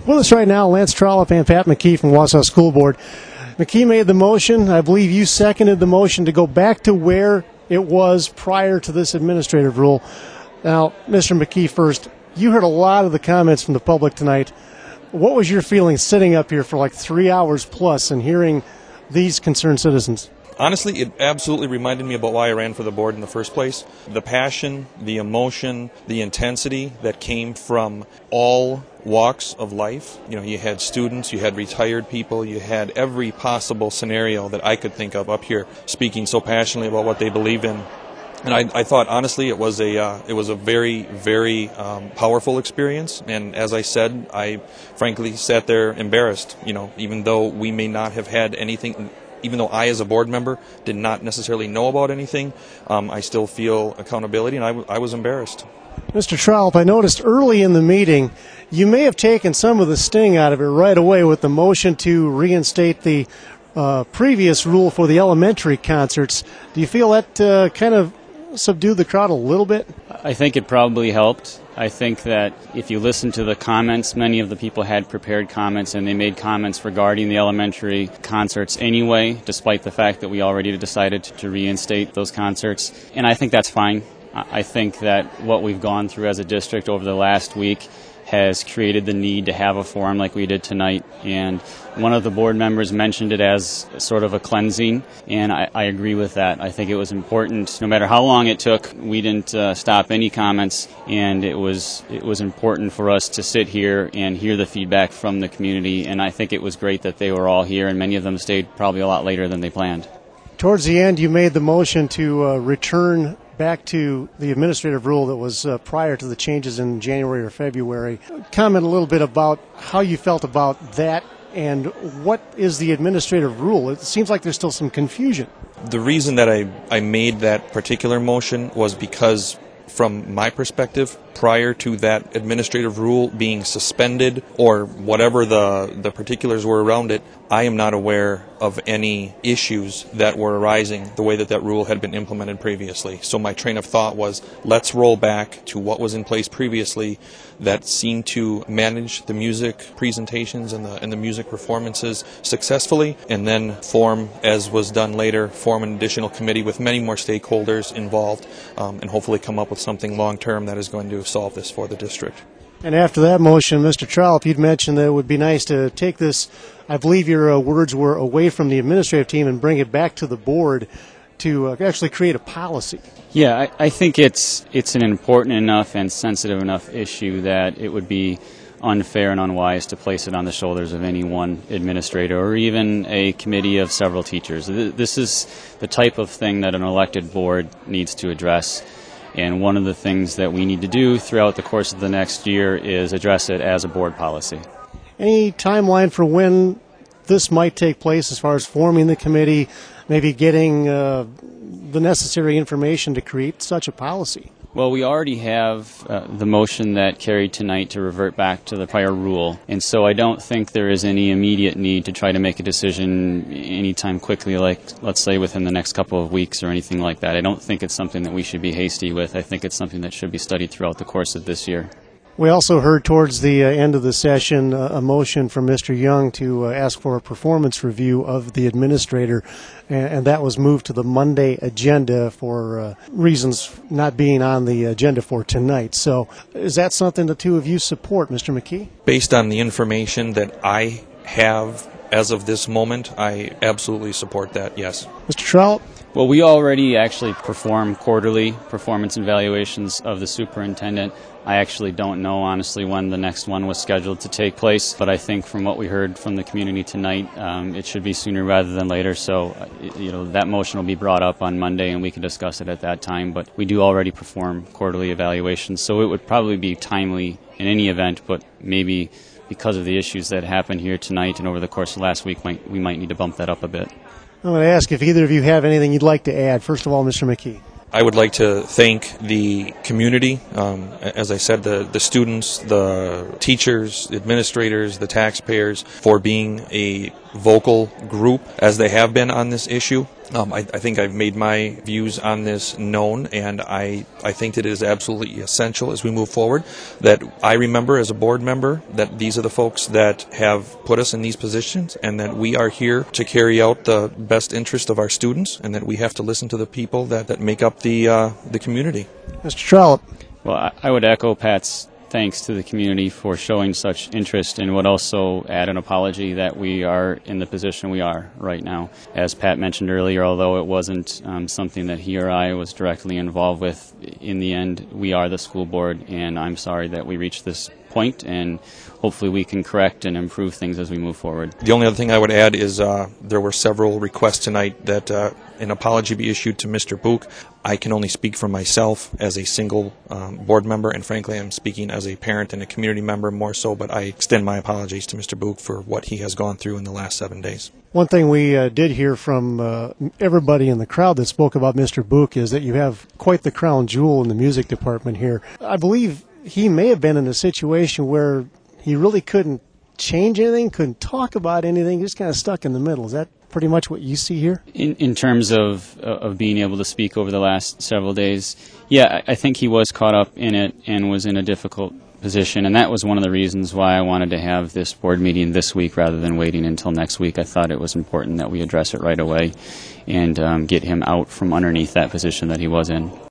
With us right now, Lance Trollope and Pat McKee from Wausau School Board. McKee made the motion. I believe you seconded the motion to go back to where it was prior to this administrative rule. Now, Mr. McKee first, you heard a lot of the comments from the public tonight. What was your feeling sitting up here for like 3 hours plus and hearing these concerned citizens? Honestly, it absolutely reminded me about why I ran for the board in the first place. The passion, the emotion, the intensity that came from all walks of life. You know, you had students, you had retired people, you had every possible scenario that I could think of up here speaking so passionately about what they believe in. And I thought, honestly, it was a very, very powerful experience. And as I said, I frankly sat there embarrassed. You know, even though we may not have had anything. Even though I, as a board member, did not necessarily know about anything, I still feel accountability, and I was embarrassed. Mr. Trollope, I noticed early in the meeting you may have taken some of the sting out of it right away with the motion to reinstate the previous rule for the elementary concerts. Do you feel that kind of subdued the crowd a little bit? I think it probably helped. I think that if you listen to the comments, many of the people had prepared comments, and they made comments regarding the elementary concerts anyway, despite the fact that we already decided to reinstate those concerts. And I think that's fine. I think that what we've gone through as a district over the last week has created the need to have a forum like we did tonight. And one of the board members mentioned it as sort of a cleansing, and I agree with that. I think it was important. No matter how long it took, we didn't stop any comments, and it was important for us to sit here and hear the feedback from the community. And I think it was great that they were all here, and many of them stayed probably a lot later than they planned. Towards the end, you made the motion to return back to the administrative rule that was prior to the changes in January or February. Comment a little bit about how you felt about that and what is the administrative rule. It seems like there's still some confusion. The reason that I made that particular motion was because, from my perspective, prior to that administrative rule being suspended or whatever the particulars were around it, I am not aware of any issues that were arising the way that rule had been implemented previously. So my train of thought was, let's roll back to what was in place previously that seemed to manage the music presentations and the music performances successfully, and then form, as was done later, form an additional committee with many more stakeholders involved, and hopefully come up with something long-term that is going to solve this for the district. And after that motion, Mr. Trollope, you'd mentioned that it would be nice to take this, I believe your words were, away from the administrative team and bring it back to the board to actually create a policy. Yeah, I think it's an important enough and sensitive enough issue that it would be unfair and unwise to place it on the shoulders of any one administrator or even a committee of several teachers. This is the type of thing that an elected board needs to address. And one of the things that we need to do throughout the course of the next year is address it as a board policy. Any timeline for when this might take place as far as forming the committee, maybe getting the necessary information to create such a policy? Well, we already have the motion that carried tonight to revert back to the prior rule, and so I don't think there is any immediate need to try to make a decision anytime quickly, like let's say within the next couple of weeks or anything like that. I don't think it's something that we should be hasty with. I think it's something that should be studied throughout the course of this year. We also heard towards the end of the session a motion from Mr. Young to ask for a performance review of the administrator, and that was moved to the Monday agenda for reasons not being on the agenda for tonight. So is that something the two of you support, Mr. McKee? Based on the information that I have as of this moment, I absolutely support that, yes. Mr. Trollope? Well, we already actually perform quarterly performance evaluations of the superintendent. I actually don't know, honestly, when the next one was scheduled to take place, but I think from what we heard from the community tonight, it should be sooner rather than later. So, that motion will be brought up on Monday, and we can discuss it at that time. But we do already perform quarterly evaluations, so it would probably be timely in any event, but maybe because of the issues that happened here tonight and over the course of last week, we might need to bump that up a bit. I'm going to ask if either of you have anything you'd like to add. First of all, Mr. McKee. I would like to thank the community, as I said, the students, the teachers, the administrators, the taxpayers, for being a vocal group as they have been on this issue. I think I've made my views on this known, and I think that it is absolutely essential as we move forward that I remember as a board member that these are the folks that have put us in these positions, and that we are here to carry out the best interest of our students, and that we have to listen to the people that make up the community. Mr. Trollope. Well, I would echo Pat's thanks to the community for showing such interest, and would also add an apology that we are in the position we are right now. As Pat mentioned earlier, although it wasn't something that he or I was directly involved with, in the end, we are the school board, and I'm sorry that we reached this point, and hopefully we can correct and improve things as we move forward. The only other thing I would add is there were several requests tonight that an apology be issued to Mr. Book. I can only speak for myself as a single board member, and frankly I'm speaking as a parent and a community member more so, but I extend my apologies to Mr. Book for what he has gone through in the last 7 days. One thing we did hear from everybody in the crowd that spoke about Mr. Book is that you have quite the crown jewel in the music department here. I believe he may have been in a situation where he really couldn't change anything, couldn't talk about anything, just kind of stuck in the middle. Is that pretty much what you see here? In terms of being able to speak over the last several days, yeah, I think he was caught up in it and was in a difficult position, and that was one of the reasons why I wanted to have this board meeting this week rather than waiting until next week. I thought it was important that we address it right away and get him out from underneath that position that he was in.